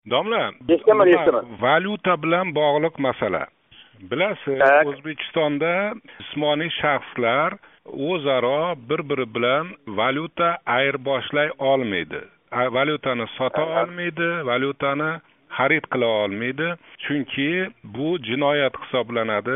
Domla, valyuta bilan bog'liq masala. Bilasiz, O'zbekistonda jismoniy shaxslar o'zaro bir-biri bilan valyuta ayirboshlay olmaydi. Valyutani sota olmaydi, valyutani xarid qila olmaydi. Chunki bu jinoyat hisoblanadi.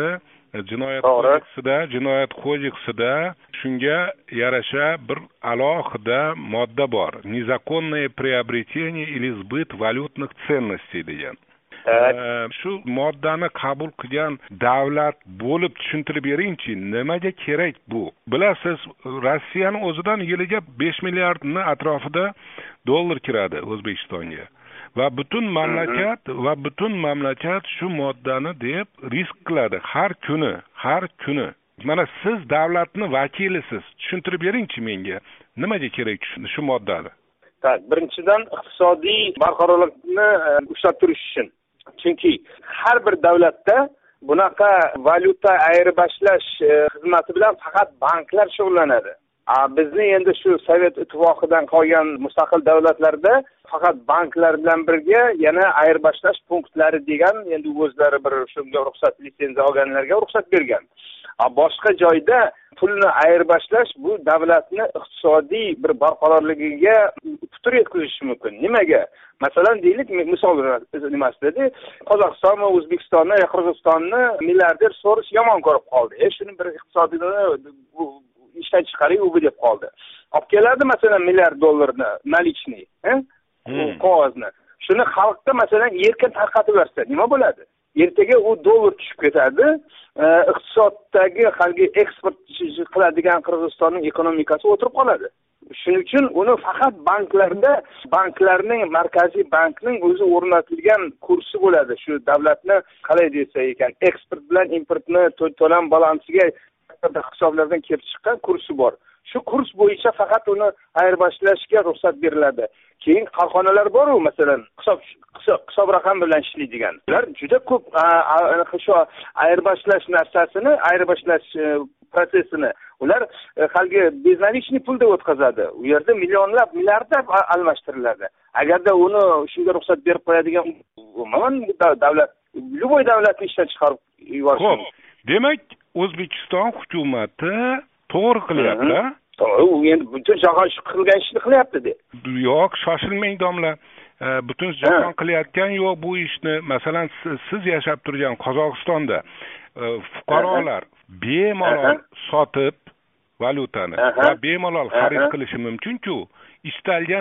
Jinoyat kodeksida shunga yarasha bir alohida modda bor. Незаконное приобретение или сбыт валютных ценностей degan. Shu moddani qabul qilgan davlat bo'lib tushuntirib beringchi, nimaga kerak bu? Bilasiz, Rossiyaning o'zidan yiliga 5 milliardni atrofida dollar kiradi O'zbekistonga. Va butun mamlakat shu moddani deb risk qiladi har kuni. Mana siz davlatning vakilisiz. Tushuntirib beringchi menga, nimaga kerak shu moddani? Tak, birinchidan iqtisodiy barqarorlikni ushlab turish uchun. Chunki har bir davlatda bunaqa valyuta ayirboshlash xizmati bilan faqat banklar shug'ullanadi. Bizni endi shu Sovet ittifoqidan qolgan mustaqil davlatlarda faqat banklar bilan birga yana ayirboshlash punktlari degan endi o'zlari bir shunga ruxsat, litsenziya olganlarga ruxsat bergan. Boshqa joyda pulni ayirboshlash bu davlatni iqtisodiy bir barqarorligiga putur yetkazishi mumkin. Nimaga? Masalan, deylik, misol nimasida Qozog'iston va O'zbekistonni, Qirg'izistonni milliarder Soros yomon ko'rib qoldi. Shuni bir iqtisodiyni ishdan chiqaring u deb qoldi. Olib keladi masalan milliard dollarni nalichniy, qog'ozni. Shuni xalqqa masalan erkin tarqatib bersa, nima bo'ladi? Ertaga u dollar tushib ketadi. Iqtisoddagi halgi eksport qiladigan Qirg'izistonning ekonomikasi o'tirib qoladi. Shuning uchun uni faqat banklarning markaziy bankning o'zi o'rnatilgan kursi bo'ladi. Shu davlatni qalay desa ekan, eksport bilan importni to'lam balansiga hisoblardan kelib chiqqan kursi bor. Shu kurs bo'yicha faqat uni ayirboshlashga ruxsat beriladi. Keyin korxonalar bor-ku, masalan, hisob raqam bilan ishlaydigan. Ular juda ko'p shu ayirboshlash narsasini, ayirboshlash prosesini ular halgi beznalichniy pulda o'tkazadi. U yerda millionlab, milliardlab almashtiriladi. Agarda uni shunga ruxsat berib qo'yadigan umuman davlat, любой davlatni ishdan chiqarib yuborish mumkin. Demak, O'zbekiston hukumati to'g'ri qilyapti. U endi butun jahon shu qilgan ishni qilyapti-da. Yo'q, shoshilmang domla. Butun jahon qilayotgan yo'q bu ishni. Masalan, siz yashab turgan Qozog'istonda fuqarolar bemalol sotib valyutani va bemalol xarid qilishi mumkin-ku, istalgan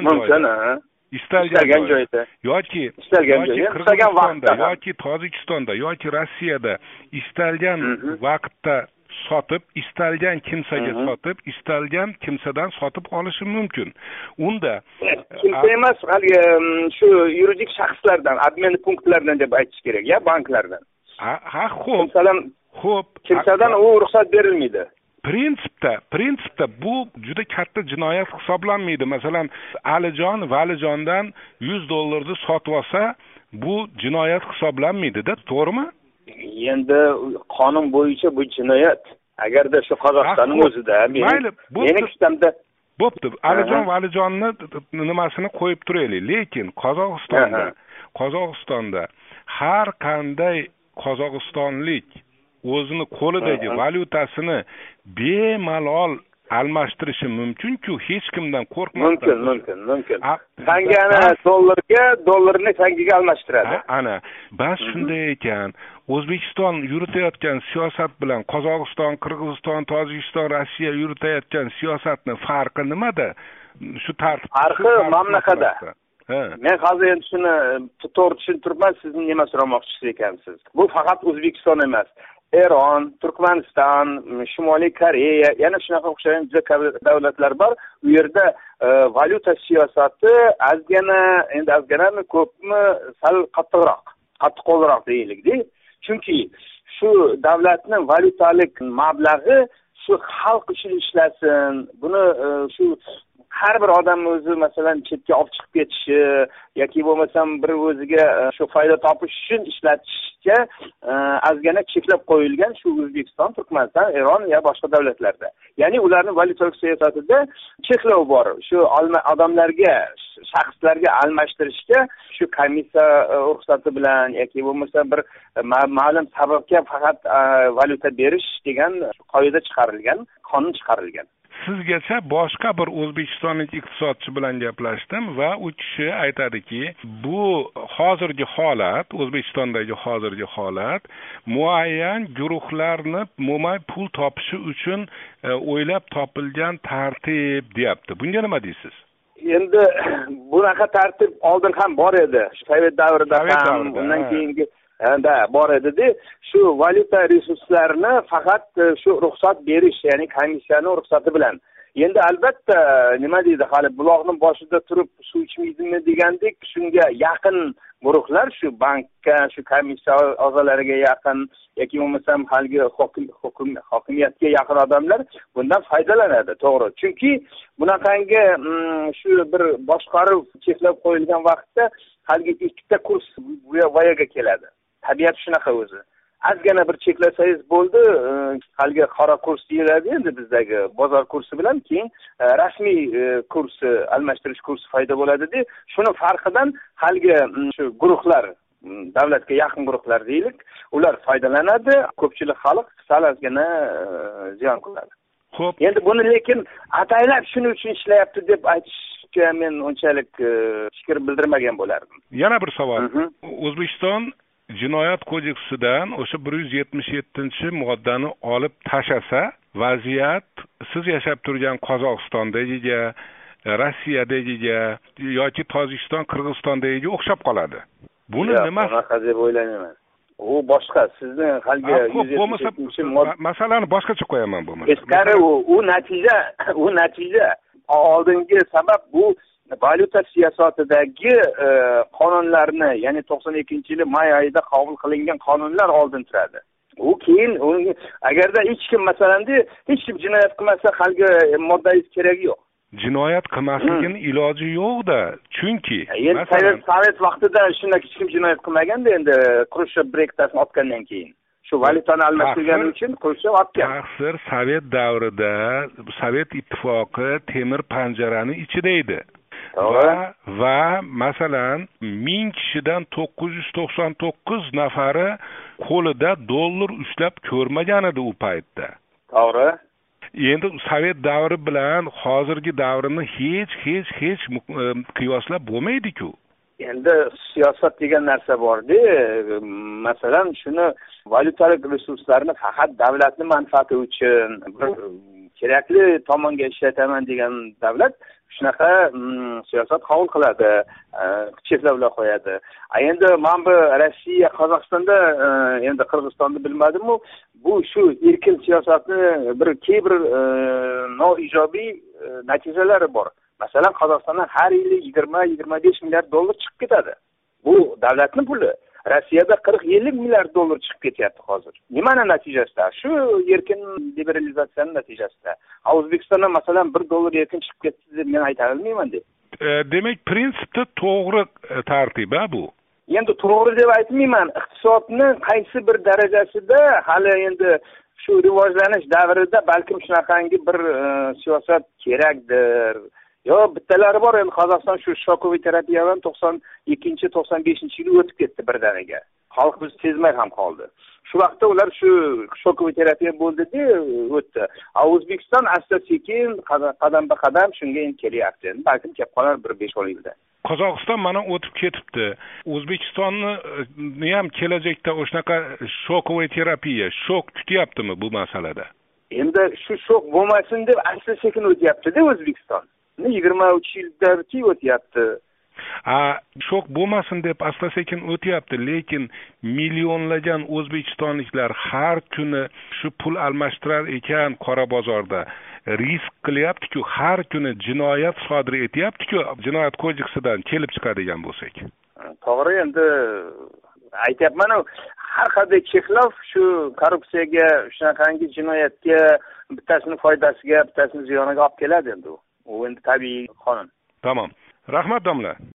joyda yoki Qirg'izistonda yoki Tojikistonda yoki Rossiyada istalgan vaqtda sotib, istalgan kimsaga sotib, istalgan kimsadan sotib olishi mumkin. Unda kimsa emas, shu yuridik shaxslardan, obmen punktlaridan deb aytish kerak, ya banklardan. Xo'p. Kimsadan u ruxsat berilmaydi. Prinsipda bu juda katta jinoyat hisoblanmaydi. Masalan, Alijon Valijondan 100 dollarni sotib olsa, bu jinoyat hisoblanmaydi-da, to'g'rimi? Endi qonun bo'yicha bu jinoyat. Agarda shu Qozog'istonning o'zida, meni kuchtamda bo'pti. Alijon Valijonni nimasini qo'yib turaylik, lekin Qozog'istonda har qanday qozog'istonlik o'zini qo'lidagi valyutasini bemalol almashtirishi mumkin-ku, hech kimdan qo'rqmasdan. Mumkin. Tangani dollarni tangaga almashtiradi. Ana, bas shunday ekan, O'zbekiston yuritayotgan siyosat bilan Qozog'iston, Qirg'iziston, Tojikiston, Rossiya yuritayotgan siyosatning farqi nimada? Shu tartib. Farqi mamlakatda. Men hozir endi shuni to'g'ri tushuntirman, sizning nima so'ramoqchisiz ekansiz. Bu faqat O'zbekiston emas. Eron, Turkmaniston, Shimoliy Koreya, yana shunaqa o'xshagan juda ko'p davlatlar bor. U yerda valyuta siyosati azganami, ko'pmi sal qattiqroq deylik-da. Chunki shu davlatning valyutalik mablag'i shu xalq uchun ishlasin, buni shu har bir odamni o'zi masalan chetga olib chiqib ketishi yoki bo'lmasam bir o'ziga shu foyda topish uchun ishlatishga ozgina cheklab qo'yilgan shu O'zbekiston, Turkmaniston, Eron va boshqa davlatlarda. Ya'ni ularning valyuta siyosatida cheklov bor. Shu odamlarga, shaxslarga almashtirishga shu komissiya ruxsati bilan yoki bo'lmasa bir ma'lum sababga faqat valyuta berish degan qoida chiqarilgan, qonun chiqarilgan. Sizgacha boshqa bir o'zbekistonlik iqtisodchi bilan gaplashdim va u kishi aytadiki, bu hozirgi holat, O'zbekistondagi hozirgi holat muayyan guruhlarni mo'may pul topishi uchun o'ylab topilgan tartib deyapti. Bunga nima deysiz? Endi bunaqa tartib oldin ham bor edi. Sovet davrida ham, undan keyingi bor edi-da, shu valyuta resurslarini faqat shu ruxsat berish, ya'ni komissiyaning ruxsati bilan. Endi albatta nima deydi, hali buloqning boshida turib suv ichmaydimi degandek, shunga yaqin guruhlar, shu bankka, shu komissiya a'zolariga yaqin yoki bo'lmasam halgi hokimiyatga yaqin odamlar bundan foydalanadi, to'g'ri. Chunki bunaqangi shu bir boshqaruv cheklab qo'yilgan vaqtda halgi ikkita kurs voyaga keladi. Tabiat shunaqa o'zi. Ozgina bir cheklasangiz bo'ldi, halgi qora kurs deyiladi endi bizdagi bozor kursi bilan keyin rasmiy kursi, almashtirish kursi foyda bo'ladi-da. Shuni farqidan halgi shu guruhlar, davlatga yaqin guruhlar deylik, ular foydalanadi, ko'pchilik xalq salazgina ziyon ko'radi. Xo'p. Endi buni lekin ataylab shuning uchun ishlayapti deb aytishga men unchalik fikr bildirmagan bo'lardim. Yana bir savol. O'zbekiston Jinoyat kodeksidan o'sha 177-moddani olib tashasa, vaziyat siz yashab turgan Qozog'istondagiga, Rossiyadagiga yoki Tojikiston, Qirg'izistondagiga o'xshab qoladi. Buni nima deb o'ylayman? U boshqa, sizning halgi 177 masalani boshqacha qo'yaman bo'lmasa. Teskari u natija oldingi sabab bu valyuta siyosatidagi qonunlarni, ya'ni 92-yil may oyida qabul qilingan qonunlar oldin turadi. U keyin agarda hech kim masalanda hech kim jinoyat qilmasa, halgi moddangiz kerak yo'q. Jinoyat qilmasligini iloji yo'q-da. Chunki Sovet vaqtida shunday hech kim jinoyat qilmaganda, endi Khrushchev brektasini otgandan keyin. Shu valyutani almashtirgani uchun Khrushchev otgan. Taqsir Sovet davrida Sovet ittifoqi temir panjaraning ichida edi. Va masalan 1000 kishidan 999 nafari qo'lida dollar ushlab ko'rmagan edi u paytda. To'g'ri. Endi Sovet davri bilan hozirgi davrini hech qiyoslab bo'lmaydi-ku. Endi siyosat degan narsa bor-da. Masalan, shuni valyutalik resurslarni faqat davlatning manfaati uchun kerakli tomonga ishlataman degan davlat shunaqa siyosat qabul qiladi, cheklovlar qo'yadi. Endi men bu Rossiya, Qozog'istonda, endi Qirg'izistonni bilmadim-ku, bu shu erkin siyosatni bir noijobiy natijalari bor. Masalan, Qozog'istondan har yili 20-25 milliard dollar chiqib ketadi. Bu davlatning puli. Rossiyada 40-50 milliard dollar chiqib ketyapti hozir. Nimaning natijasida? Shu erkin liberalizatsiyaning natijasida. O'zbekistonda masalan 1 dollar erkin chiqib ketdi deb men ayta olmayman deb. Demak, prinsipda to'g'ri tartib bu. Endi to'g'ri deb aytmayman. Iqtisodning qaysi bir darajasida hali endi shu rivojlanish davrida balkim shunaqangi bir siyosat kerakdir. Yo, bittalari bor, endi Qozog'iston shu shokoviy terapiyadan 92-95-yili o'tib ketdi birdaniga. Xalq biz sezmay ham qoldi. Shu vaqtda ular shu shokoviy terapiya bo'ldi-da, o'tdi. O'zbekiston asta-sekin, qadam-qadam shunga endi kelyapti. Balkim kelib qolar 1-5 yilda. Qozog'iston mana o'tib ketibdi. O'zbekistonni ham kelajakda o'shanaqa shokoviy terapiya, shok kutyaptimi bu masalada? Endi shu shok bo'lmasin deb asta-sekin o'tyapti-da O'zbekiston. 23 yilda o'tyapti. Shok bo'lmasin deb asta-sekin o'tyapti, lekin millionlagan o'zbekistonliklar har kuni shu pul almashtirar ekan qora bozorda. Risk qilyapti-ku, har kuni jinoyat sodir etyapti-ku, jinoyat kodeksidan kelib chiqadigan bo'lsak. To'g'ri, endi aytayapman, har qanday cheklov shu korrupsiyaga, shunaqangi jinoyatga, bittasining foydasiga, bittasining ziyoniga olib keladi endi u. u endi tabiiy qonun. Tamom. Rahmat domla.